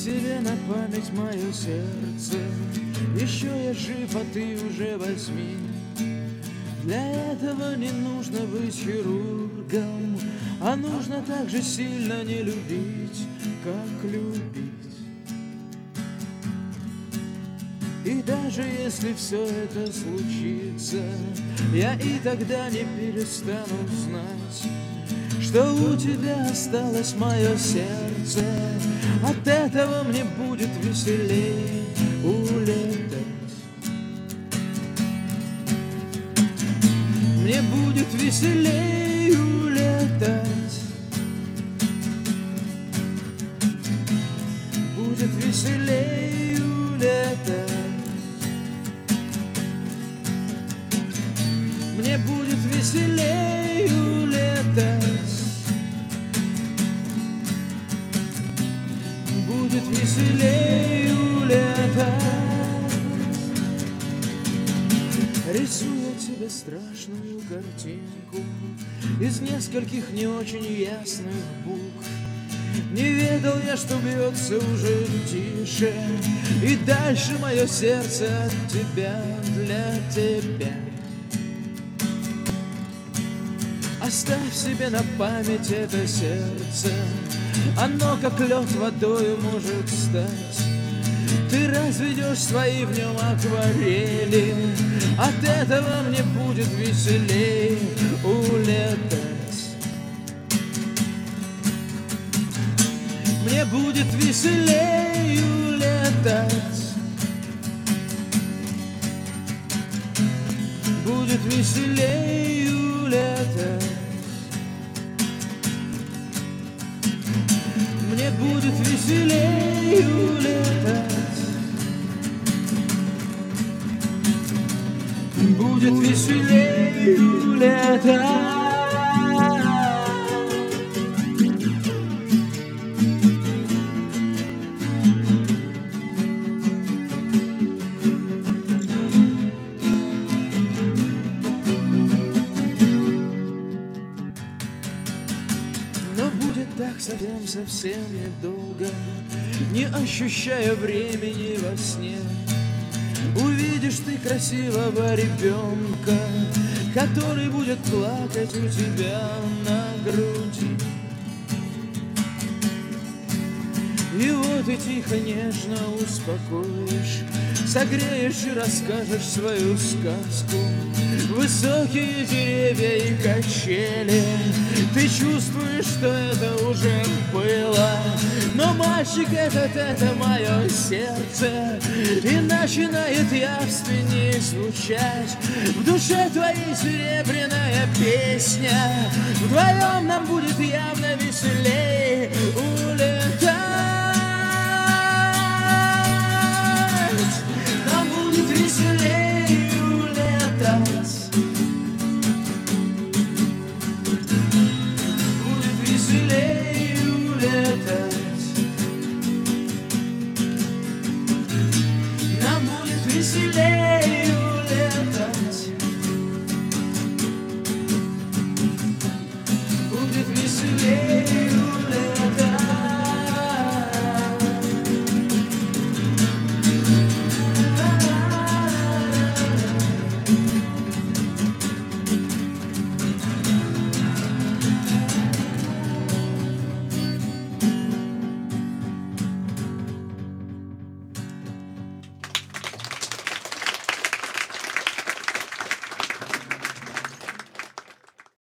себе на память мое сердце. Еще я жив, а ты уже возьми. Для этого не нужно быть хирургом, а нужно так же сильно не любить, как любить. И даже если все это случится, я и тогда не перестану знать, что у тебя осталось мое сердце. От этого мне будет веселей улетать. Мне будет веселей улетать. Будет веселей улетать. Мне будет веселей улетать. Будет веселей улетать. Рисую тебе страшную картинку из нескольких не очень ясных букв. Не ведал я, что бьется уже тише, и дальше мое сердце от тебя, для тебя. Оставь себе на память это сердце, оно как лед водою может стать. Ты разведешь свои в нем акварели, от этого мне будет веселей улетать. Мне будет веселей улетать. Будет веселей улетать. Мне будет веселей улетать. Будет веселей улетать. Но будет так совсем недолго, не ощущая времени во сне. Увидишь ты красивого ребенка, который будет плакать у тебя на груди. Его ты тихо, нежно успокоишь, согреешь и расскажешь свою сказку. Высокие деревья и качели, ты чувствуешь, что это уже было. Но мальчик этот, это мое сердце, и начинает явственнее звучать в душе твоей серебряная песня. Вдвоем нам будет явно веселей улетать.